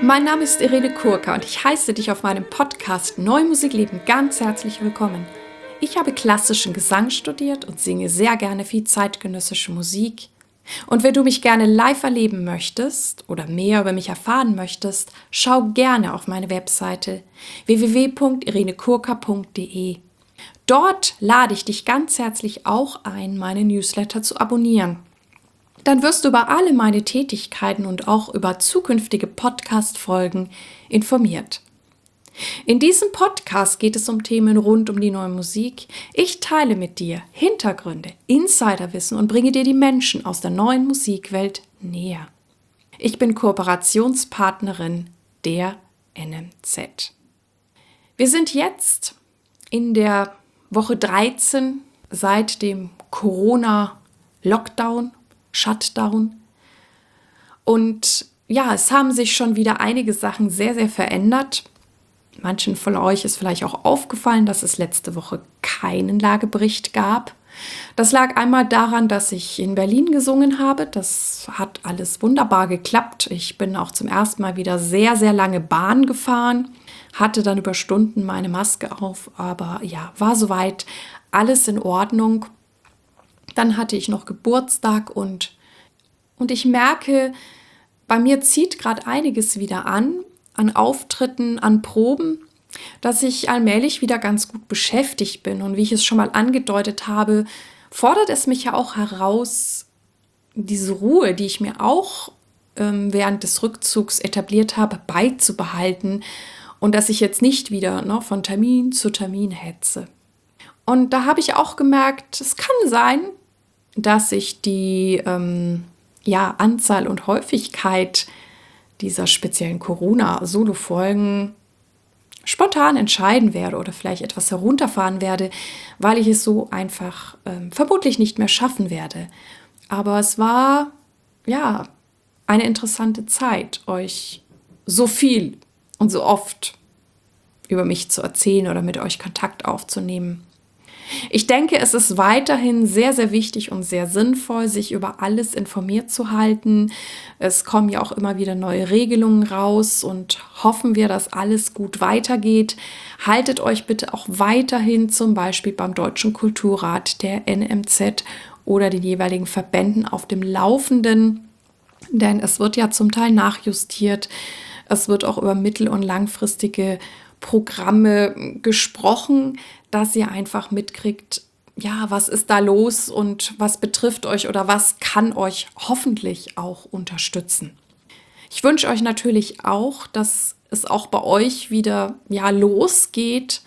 Mein Name ist Irene Kurka und ich heiße dich auf meinem Podcast Neue Musik leben ganz herzlich willkommen. Ich habe klassischen Gesang studiert und singe sehr gerne viel zeitgenössische Musik. Und wenn du mich gerne live erleben möchtest oder mehr über mich erfahren möchtest, schau gerne auf meine Webseite www.irenekurka.de. Dort lade ich dich ganz herzlich auch ein, meine Newsletter zu abonnieren. Dann wirst du über alle meine Tätigkeiten und auch über zukünftige Podcast-Folgen informiert. In diesem Podcast geht es um Themen rund um die neue Musik. Ich teile mit dir Hintergründe, Insiderwissen und bringe dir die Menschen aus der neuen Musikwelt näher. Ich bin Kooperationspartnerin der NMZ. Wir sind jetzt in der Woche 13 seit dem Corona-Lockdown, Shutdown. Und ja, es haben sich schon wieder einige Sachen sehr, sehr verändert. Manchen von euch ist vielleicht auch aufgefallen, dass es letzte Woche keinen Lagebericht gab. Das lag einmal daran, dass ich in Berlin gesungen habe. Das hat alles wunderbar geklappt. Ich bin auch zum ersten Mal wieder sehr, sehr lange Bahn gefahren, hatte dann über Stunden meine Maske auf, aber ja, war soweit alles in Ordnung. Dann hatte ich noch Geburtstag und ich merke, bei mir zieht gerade einiges wieder an Auftritten, an Proben, dass ich allmählich wieder ganz gut beschäftigt bin. Und wie ich es schon mal angedeutet habe, fordert es mich ja auch heraus, diese Ruhe, die ich mir auch während des Rückzugs etabliert habe, beizubehalten und dass ich jetzt nicht wieder von Termin zu Termin hetze. Und da habe ich auch gemerkt, es kann sein, dass ich die Anzahl und Häufigkeit dieser speziellen Corona-Solo-Folgen spontan entscheiden werde oder vielleicht etwas herunterfahren werde, weil ich es so einfach vermutlich nicht mehr schaffen werde. Aber es war eine interessante Zeit, euch so viel und so oft über mich zu erzählen oder mit euch Kontakt aufzunehmen. Ich denke, es ist weiterhin sehr, sehr wichtig und sehr sinnvoll, sich über alles informiert zu halten. Es kommen ja auch immer wieder neue Regelungen raus und hoffen wir, dass alles gut weitergeht. Haltet euch bitte auch weiterhin zum Beispiel beim Deutschen Kulturrat, der NMZ oder den jeweiligen Verbänden auf dem Laufenden, denn es wird ja zum Teil nachjustiert. Es wird auch über mittel- und langfristige Programme gesprochen, dass ihr einfach mitkriegt, was ist da los und was betrifft euch oder was kann euch hoffentlich auch unterstützen. Ich wünsche euch natürlich auch, dass es auch bei euch wieder losgeht.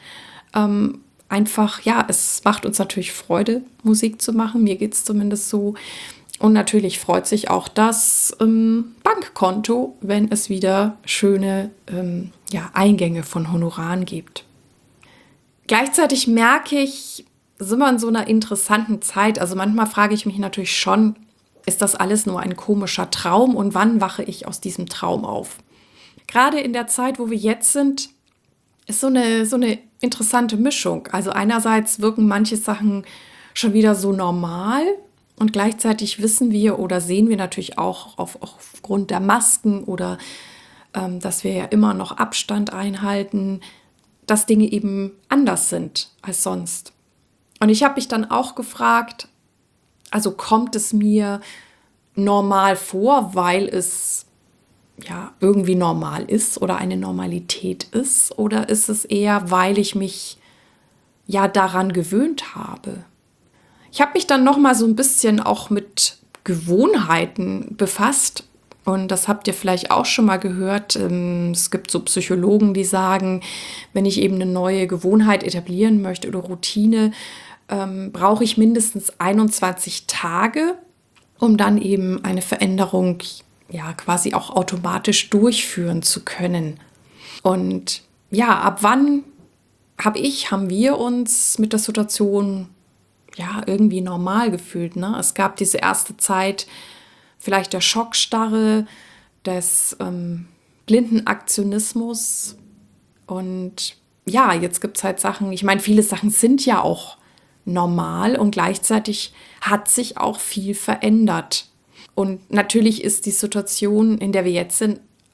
Es macht uns natürlich Freude, Musik zu machen. Mir geht es zumindest so. Und natürlich freut sich auch das Bankkonto, wenn es wieder schöne Eingänge von Honoraren gibt. Gleichzeitig merke ich, sind wir in so einer interessanten Zeit. Also manchmal frage ich mich natürlich schon, ist das alles nur ein komischer Traum und wann wache ich aus diesem Traum auf? Gerade in der Zeit, wo wir jetzt sind, ist so eine interessante Mischung. Also einerseits wirken manche Sachen schon wieder so normal und gleichzeitig wissen wir oder sehen wir natürlich auch aufgrund der Masken oder dass wir ja immer noch Abstand einhalten, dass Dinge eben anders sind als sonst. Und ich habe mich dann auch gefragt, also kommt es mir normal vor, weil es irgendwie normal ist oder eine Normalität ist, oder ist es eher, weil ich mich daran gewöhnt habe? Ich habe mich dann noch mal so ein bisschen auch mit Gewohnheiten befasst. Und das habt ihr vielleicht auch schon mal gehört. Es gibt so Psychologen, die sagen, wenn ich eben eine neue Gewohnheit etablieren möchte oder Routine, brauche ich mindestens 21 Tage, um dann eben eine Veränderung quasi auch automatisch durchführen zu können. Und ab wann haben wir uns mit der Situation irgendwie normal gefühlt, ne? Es gab diese erste Zeit vielleicht der Schockstarre, des blinden Aktionismus. Und jetzt gibt es halt Sachen, ich meine, viele Sachen sind ja auch normal und gleichzeitig hat sich auch viel verändert. Und natürlich ist die Situation, in der wir jetzt sind,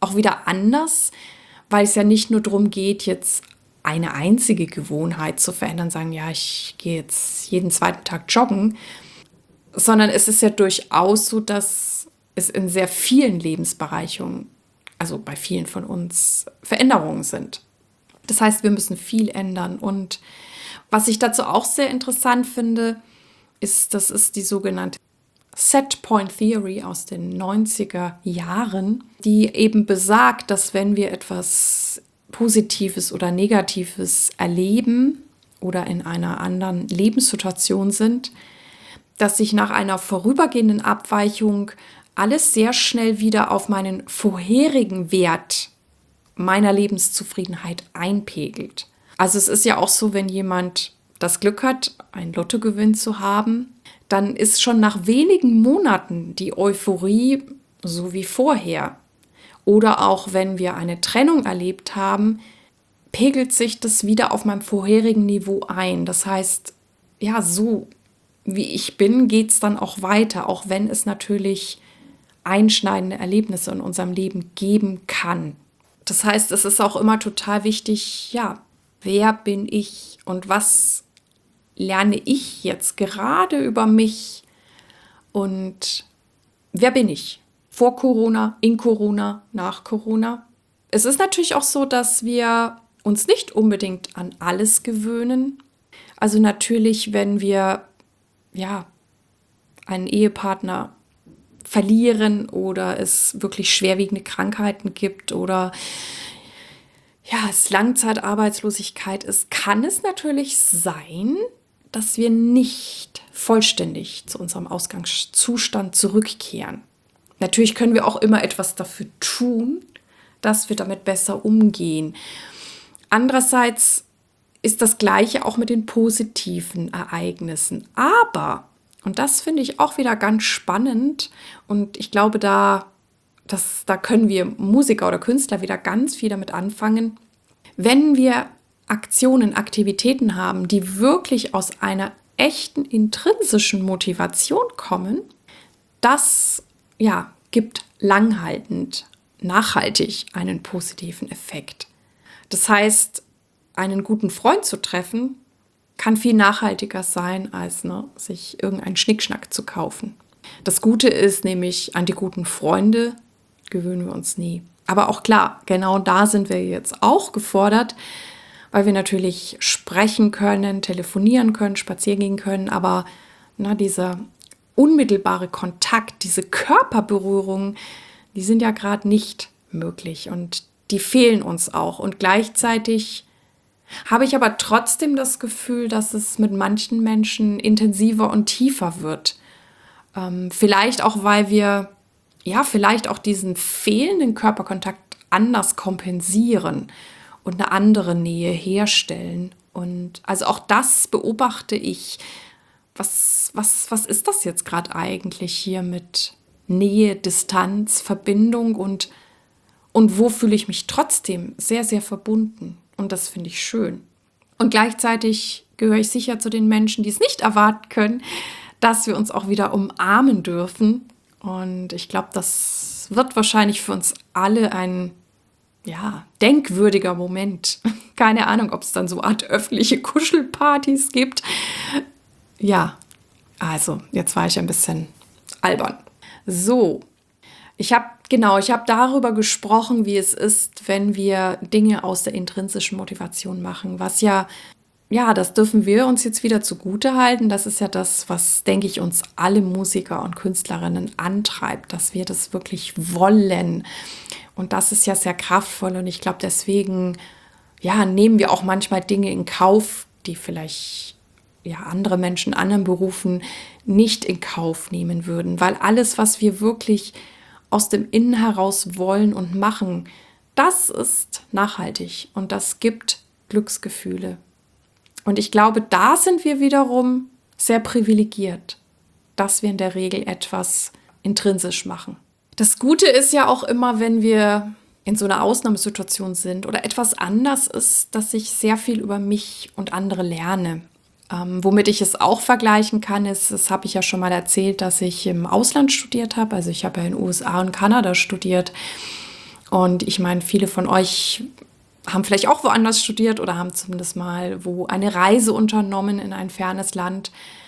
auch wieder anders, weil es ja nicht nur darum geht, jetzt eine einzige Gewohnheit zu verändern, sagen, ja, ich gehe jetzt jeden zweiten Tag joggen, sondern es ist ja durchaus so, dass es in sehr vielen Lebensbereichen, also bei vielen von uns, Veränderungen sind. Das heißt, wir müssen viel ändern. Und was ich dazu auch sehr interessant finde, das ist die sogenannte Setpoint Theory aus den 90er Jahren, die eben besagt, dass wenn wir etwas Positives oder Negatives erleben oder in einer anderen Lebenssituation sind, dass sich nach einer vorübergehenden Abweichung alles sehr schnell wieder auf meinen vorherigen Wert meiner Lebenszufriedenheit einpegelt. Also es ist ja auch so, wenn jemand das Glück hat, einen Lottogewinn zu haben, dann ist schon nach wenigen Monaten die Euphorie so wie vorher. Oder auch wenn wir eine Trennung erlebt haben, pegelt sich das wieder auf meinem vorherigen Niveau ein. Das heißt, ja, so wie ich bin, geht es dann auch weiter, auch wenn es natürlich einschneidende Erlebnisse in unserem Leben geben kann. Das heißt, es ist auch immer total wichtig, ja, wer bin ich und was lerne ich jetzt gerade über mich und wer bin ich? Vor Corona, in Corona, nach Corona. Es ist natürlich auch so, dass wir uns nicht unbedingt an alles gewöhnen. Also natürlich, wenn wir ja einen Ehepartner verlieren oder es wirklich schwerwiegende Krankheiten gibt oder ja, es Langzeitarbeitslosigkeit ist, kann es natürlich sein, dass wir nicht vollständig zu unserem Ausgangszustand zurückkehren. Natürlich können wir auch immer etwas dafür tun, dass wir damit besser umgehen. Andererseits ist das Gleiche auch mit den positiven Ereignissen. Aber, und das finde ich auch wieder ganz spannend, und ich glaube, da können wir Musiker oder Künstler wieder ganz viel damit anfangen, wenn wir Aktionen, Aktivitäten haben, die wirklich aus einer echten intrinsischen Motivation kommen, das ja, gibt langhaltend, nachhaltig einen positiven Effekt. Das heißt, einen guten Freund zu treffen, kann viel nachhaltiger sein, als sich irgendeinen Schnickschnack zu kaufen. Das Gute ist nämlich, an die guten Freunde gewöhnen wir uns nie. Aber auch klar, genau da sind wir jetzt auch gefordert, weil wir natürlich sprechen können, telefonieren können, spazieren gehen können, aber dieser unmittelbare Kontakt, diese Körperberührung, die sind ja gerade nicht möglich und die fehlen uns auch. Und gleichzeitig habe ich aber trotzdem das Gefühl, dass es mit manchen Menschen intensiver und tiefer wird. Vielleicht auch, weil wir vielleicht auch diesen fehlenden Körperkontakt anders kompensieren und eine andere Nähe herstellen. Und also auch das beobachte ich. Was ist das jetzt gerade eigentlich hier mit Nähe, Distanz, Verbindung und wo fühle ich mich trotzdem sehr, sehr verbunden? Und das finde ich schön. Und gleichzeitig gehöre ich sicher zu den Menschen, die es nicht erwarten können, dass wir uns auch wieder umarmen dürfen. Und ich glaube, das wird wahrscheinlich für uns alle ein denkwürdiger Moment. Keine Ahnung, ob es dann so Art öffentliche Kuschelpartys gibt. Ja, also jetzt war ich ein bisschen albern. So, ich habe darüber gesprochen, wie es ist, wenn wir Dinge aus der intrinsischen Motivation machen, was das dürfen wir uns jetzt wieder zugute halten. Das ist ja das, was, denke ich, uns alle Musiker und Künstlerinnen antreibt, dass wir das wirklich wollen. Und das ist ja sehr kraftvoll. Und ich glaube, deswegen nehmen wir auch manchmal Dinge in Kauf, die vielleicht andere Menschen in anderen Berufen nicht in Kauf nehmen würden. Weil alles, was wir wirklich aus dem Innen heraus wollen und machen, das ist nachhaltig und das gibt Glücksgefühle. Und ich glaube, da sind wir wiederum sehr privilegiert, dass wir in der Regel etwas intrinsisch machen. Das Gute ist ja auch immer, wenn wir in so einer Ausnahmesituation sind oder etwas anders ist, dass ich sehr viel über mich und andere lerne. Womit ich es auch vergleichen kann, das habe ich ja schon mal erzählt, dass ich im Ausland studiert habe. Also ich habe ja in den USA und Kanada studiert. Und ich meine, viele von euch haben vielleicht auch woanders studiert oder haben zumindest mal eine Reise unternommen in ein fernes Land.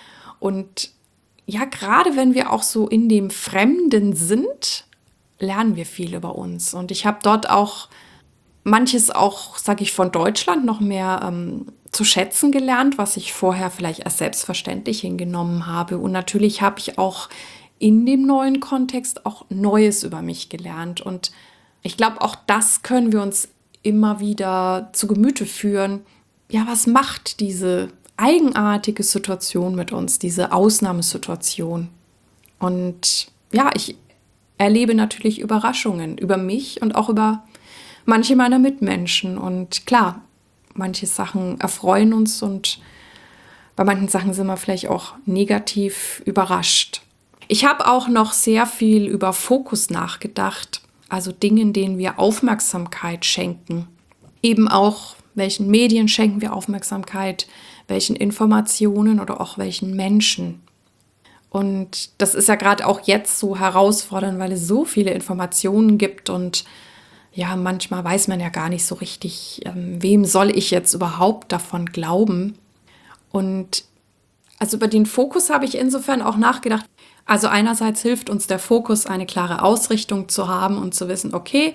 Und ja, gerade wenn wir auch so in dem Fremden sind, lernen wir viel über uns. Und ich habe dort auch manches auch, sage ich, von Deutschland noch mehr zu schätzen gelernt, was ich vorher vielleicht als selbstverständlich hingenommen habe. Und natürlich habe ich auch in dem neuen Kontext auch Neues über mich gelernt. Und ich glaube, auch das können wir uns immer wieder zu Gemüte führen. Ja, was macht diese eigenartige Situation mit uns, diese Ausnahmesituation? Und ja, ich erlebe natürlich Überraschungen über mich und auch über manche meiner Mitmenschen. Und klar, manche Sachen erfreuen uns und bei manchen Sachen sind wir vielleicht auch negativ überrascht. Ich habe auch noch sehr viel über Fokus nachgedacht, also Dingen, denen wir Aufmerksamkeit schenken. Eben auch, welchen Medien schenken wir Aufmerksamkeit, welchen Informationen oder auch welchen Menschen. Und das ist ja gerade auch jetzt so herausfordernd, weil es so viele Informationen gibt und ja, manchmal weiß man ja gar nicht so richtig, wem soll ich jetzt überhaupt davon glauben. Und also über den Fokus habe ich insofern auch nachgedacht. Also einerseits hilft uns der Fokus, eine klare Ausrichtung zu haben und zu wissen, okay,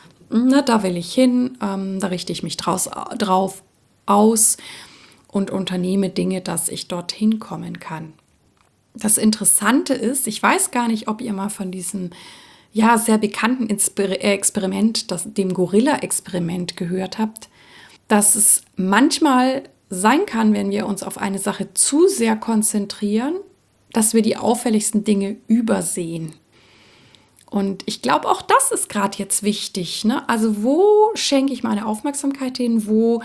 da will ich hin, da richte ich mich drauf aus und unternehme Dinge, dass ich dorthin kommen kann. Das Interessante ist, ich weiß gar nicht, ob ihr mal von diesem sehr bekannten Experiment, dem Gorilla-Experiment gehört habt, dass es manchmal sein kann, wenn wir uns auf eine Sache zu sehr konzentrieren, dass wir die auffälligsten Dinge übersehen. Und ich glaube, auch das ist gerade jetzt wichtig, ne? Also wo schenke ich meine Aufmerksamkeit hin? Wo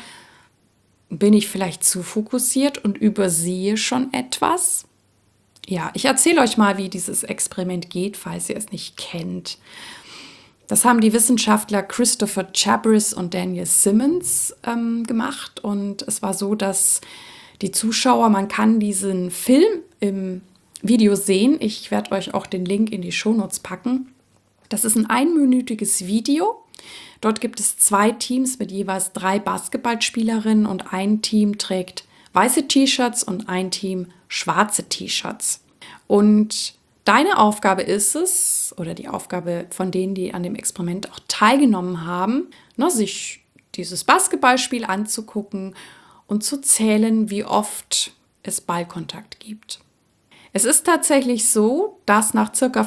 bin ich vielleicht zu fokussiert und übersehe schon etwas? Ja, ich erzähle euch mal, wie dieses Experiment geht, falls ihr es nicht kennt. Das haben die Wissenschaftler Christopher Chabris und Daniel Simmons gemacht. Und es war so, dass die Zuschauer, man kann diesen Film im Video sehen. Ich werde euch auch den Link in die Shownotes packen. Das ist ein einminütiges Video. Dort gibt es 2 Teams mit jeweils 3 Basketballspielerinnen und ein Team trägt weiße T-Shirts und ein Team schwarze T-Shirts. Und deine Aufgabe ist es, oder die Aufgabe von denen, die an dem Experiment auch teilgenommen haben, sich dieses Basketballspiel anzugucken und zu zählen, wie oft es Ballkontakt gibt. Es ist tatsächlich so, dass nach circa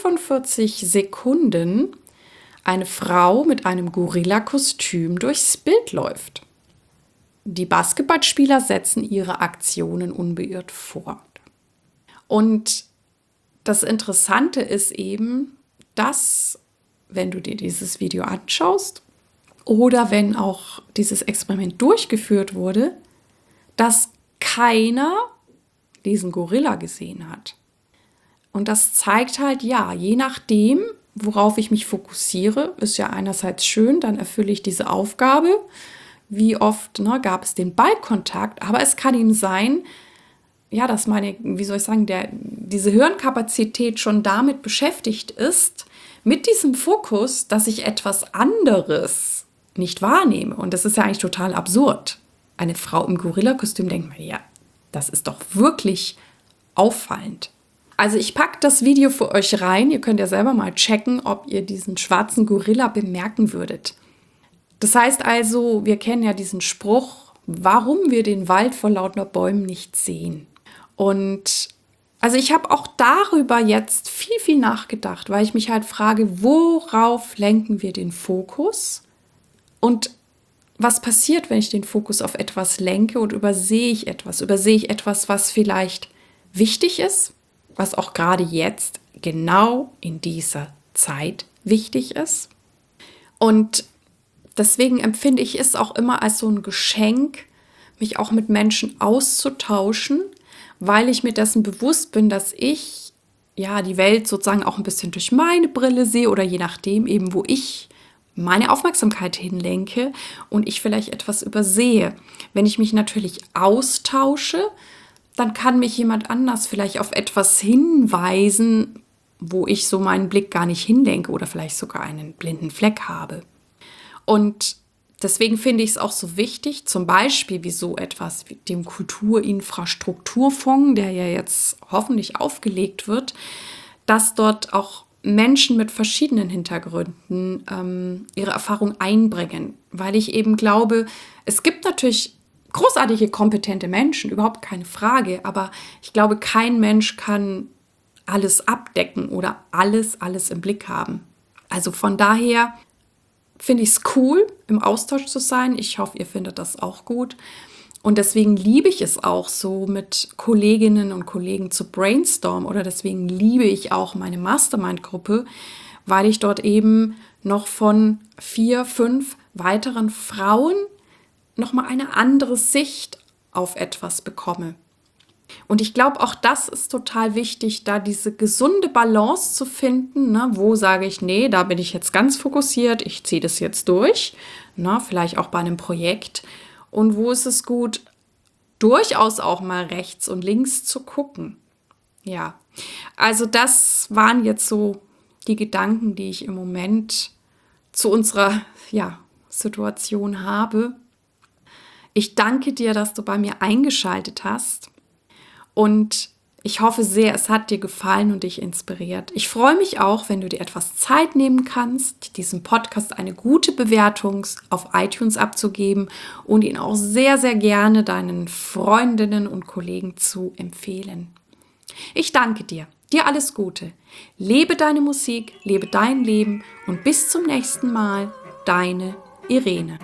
45 Sekunden eine Frau mit einem Gorilla-Kostüm durchs Bild läuft. Die Basketballspieler setzen ihre Aktionen unbeirrt fort. Und das Interessante ist eben, dass, wenn du dir dieses Video anschaust oder wenn auch dieses Experiment durchgeführt wurde, dass keiner diesen Gorilla gesehen hat. Und das zeigt halt, ja, je nachdem, worauf ich mich fokussiere, ist ja einerseits schön, dann erfülle ich diese Aufgabe. Wie oft gab es den Ballkontakt, aber es kann ihm sein, ja, dass diese Hirnkapazität schon damit beschäftigt ist, mit diesem Fokus, dass ich etwas anderes nicht wahrnehme. Und das ist ja eigentlich total absurd. Eine Frau im Gorilla-Kostüm denkt man, ja, das ist doch wirklich auffallend. Also ich packe das Video für euch rein. Ihr könnt ja selber mal checken, ob ihr diesen schwarzen Gorilla bemerken würdet. Das heißt also, wir kennen ja diesen Spruch, warum wir den Wald vor lauter Bäumen nicht sehen. Und also ich habe auch darüber jetzt viel, viel nachgedacht, weil ich mich halt frage, worauf lenken wir den Fokus? Und was passiert, wenn ich den Fokus auf etwas lenke und übersehe ich etwas? Übersehe ich etwas, was vielleicht wichtig ist, was auch gerade jetzt, genau in dieser Zeit wichtig ist? Und deswegen empfinde ich es auch immer als so ein Geschenk, mich auch mit Menschen auszutauschen, weil ich mir dessen bewusst bin, dass ich die Welt sozusagen auch ein bisschen durch meine Brille sehe oder je nachdem eben, wo ich meine Aufmerksamkeit hinlenke und ich vielleicht etwas übersehe. Wenn ich mich natürlich austausche, dann kann mich jemand anders vielleicht auf etwas hinweisen, wo ich so meinen Blick gar nicht hinlenke oder vielleicht sogar einen blinden Fleck habe. Und deswegen finde ich es auch so wichtig, zum Beispiel wie so etwas wie dem Kulturinfrastrukturfonds, der ja jetzt hoffentlich aufgelegt wird, dass dort auch Menschen mit verschiedenen Hintergründen ihre Erfahrung einbringen. Weil ich eben glaube, es gibt natürlich großartige, kompetente Menschen, überhaupt keine Frage, aber ich glaube, kein Mensch kann alles abdecken oder alles im Blick haben. Also von daher finde ich es cool, im Austausch zu sein. Ich hoffe, ihr findet das auch gut. Und deswegen liebe ich es auch so, mit Kolleginnen und Kollegen zu brainstormen. Oder deswegen liebe ich auch meine Mastermind-Gruppe, weil ich dort eben noch von 4, 5 weiteren Frauen nochmal eine andere Sicht auf etwas bekomme. Und ich glaube, auch das ist total wichtig, da diese gesunde Balance zu finden. Ne? Wo sage ich, nee, da bin ich jetzt ganz fokussiert, ich ziehe das jetzt durch. Ne? Vielleicht auch bei einem Projekt. Und wo ist es gut, durchaus auch mal rechts und links zu gucken. Ja, also das waren jetzt so die Gedanken, die ich im Moment zu unserer Situation habe. Ich danke dir, dass du bei mir eingeschaltet hast. Und ich hoffe sehr, es hat dir gefallen und dich inspiriert. Ich freue mich auch, wenn du dir etwas Zeit nehmen kannst, diesem Podcast eine gute Bewertung auf iTunes abzugeben und ihn auch sehr, sehr gerne deinen Freundinnen und Kollegen zu empfehlen. Ich danke dir. Dir alles Gute. Lebe deine Musik, lebe dein Leben und bis zum nächsten Mal, deine Irene.